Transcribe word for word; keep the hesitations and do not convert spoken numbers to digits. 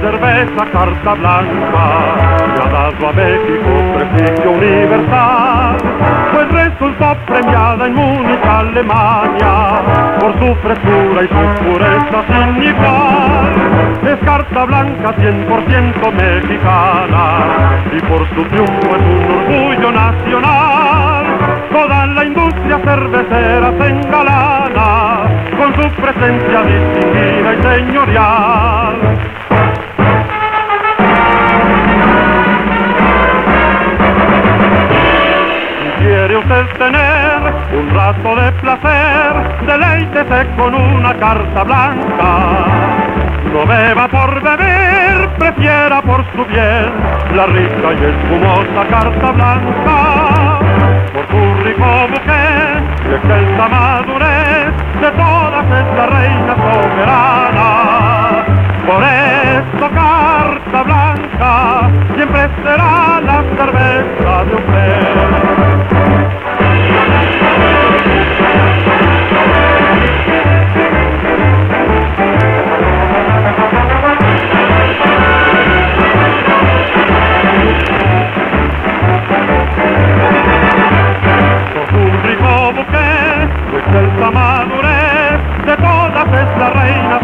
cerveza Carta Blanca le ha dado a México prestigio universal, pues resultó premiada en Múnich, Alemania, por su frescura y su pureza sin igual. Es Carta Blanca cien por ciento mexicana y por su triunfo es un orgullo nacional. Toda la industria cervecera se engalana con su presencia distinguida y señorial. Si quiere usted tener un rato de placer, deleítese con una Carta Blanca. No beba por beber, prefiera por su bien la rica y espumosa Carta Blanca. Por su rico buque y excelsa madurez, de todas es la reina soberana. Por eso Carta Blanca siempre será la cerveza de usted. Excelsa madurez, de todas es la reina